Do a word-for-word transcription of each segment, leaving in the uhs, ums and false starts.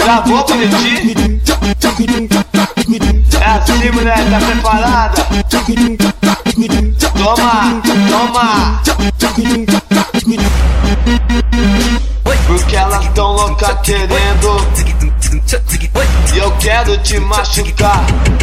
Gravou, bonitinho? É assim, mulher, tá preparada? Toma, toma. Porque elas tão loucas querendo, e eu quero te machucar.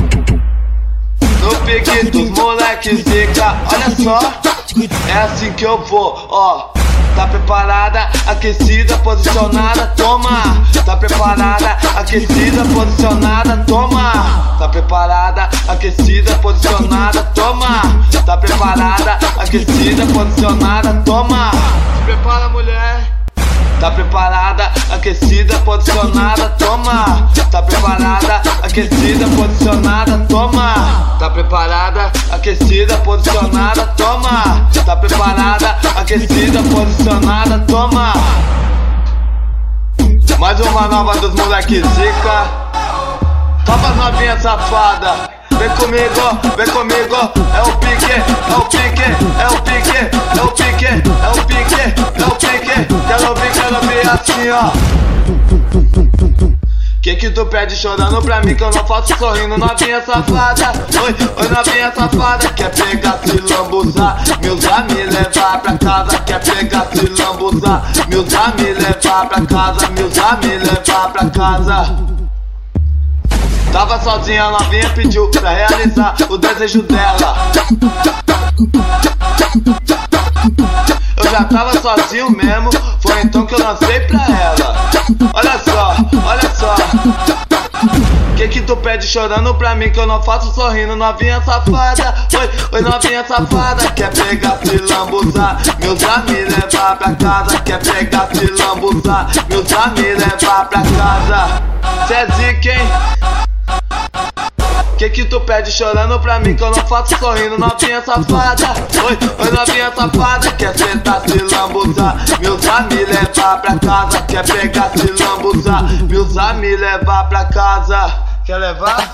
No pique dos moleques zica, olha só, é assim que eu vou, ó. Tá preparada, aquecida, posicionada, toma. Tá preparada, aquecida, posicionada, toma. Tá preparada, aquecida, posicionada, toma. Tá preparada, aquecida, posicionada, toma. Se prepara, mulher. Tá preparada, aquecida, posicionada, toma. Tá preparada, aquecida, posicionada, toma. Tá preparada, aquecida, posicionada, toma. Tá preparada, aquecida, posicionada, toma. Mais uma nova dos moleques zica. Toma novinha safada. Vem comigo, vem comigo. É o pique, é o pique, é o pique, é o pique, é o pique, é o pique. Quero ouvir, quero ouvir assim, ó. Que que tu pede chorando pra mim que eu não faço sorrindo, novinha safada? Oi, oi novinha safada. Quer pegar, se lambuzar, me usar, me levar pra casa. Quer pegar, se lambuzar, me usar, me levar pra casa. Me usar, me levar pra casa. Tava sozinha, a novinha pediu pra realizar o desejo dela. Eu já tava sozinho mesmo, foi então que eu lancei pra ela. Olha só, olha só. Que que tu pede chorando pra mim que eu não faço sorrindo, novinha safada? Oi, oi novinha safada. Quer pegar, se lambuzar, me usar, me levar pra casa. Quer pegar, se lambuzar, me usar, me levar pra casa. Cê é zica, hein? Que que tu pede chorando pra mim que eu não faço sorrindo, novinha safada? Oi, oi novinha safada. Quer sentar, se lambuzar, me usar, me levar pra casa. Quer pegar, se lambuzar, me usar, me levar pra casa. Quer levar?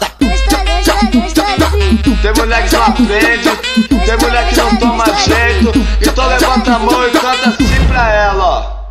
Tem mulher que não aprende, tem mulher que não toma jeito. Então levanta a mão e canta assim pra ela, ó.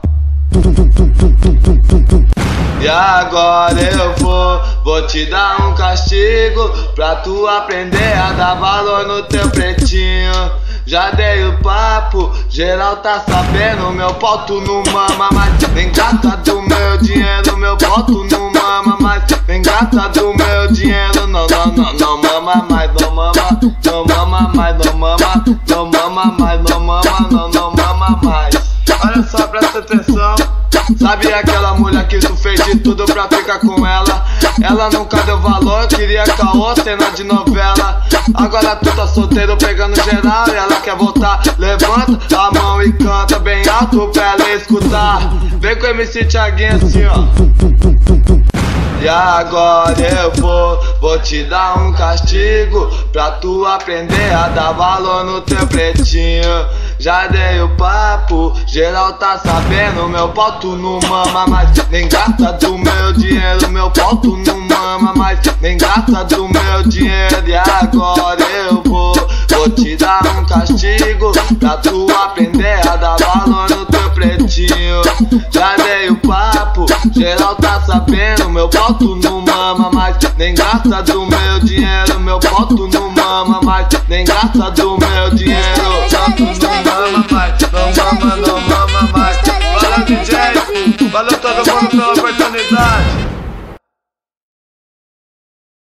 E agora eu vou, vou te dar um castigo pra tu aprender a dar valor no teu pretinho. Já dei o papo, geral tá sabendo, meu pau tu não mama mais. Vem gata do meu dinheiro, meu pau tu não mama mais. Vem gata do meu dinheiro, não, não, não, não mama mais, não mama, não mama mais, não mama, não mama mais, não mama, não, não mama mais. Olha só, presta atenção. Sabe aquela mulher que tu fez de tudo pra ficar com ela? Ela nunca deu valor, queria caô, cena de novela. Agora tu tá solteiro pegando geral e ela quer voltar. Levanta a mão e canta bem alto pra ela escutar. Vem com o M C Thiaguinho assim, ó. E agora eu vou, vou te dar um castigo pra tu aprender a dar valor no teu pretinho. Já dei o papo, geral tá sabendo, meu pau tu não mama mais. Nem gasta do meu dinheiro, meu pau tu não mama mais. Nem gasta do meu dinheiro. E agora eu vou, vou te dar um castigo pra tu aprender a dar valor no teu pretinho. Já dei o papo, geral tá sabendo, meu pau tu não mama mais. Nem gasta do meu dinheiro, meu pau tu não mama mais. Nem gasta do meu dinheiro. Não mama mais, não mama, não mama mais. Valeu D J, valeu todo mundo pela oportunidade.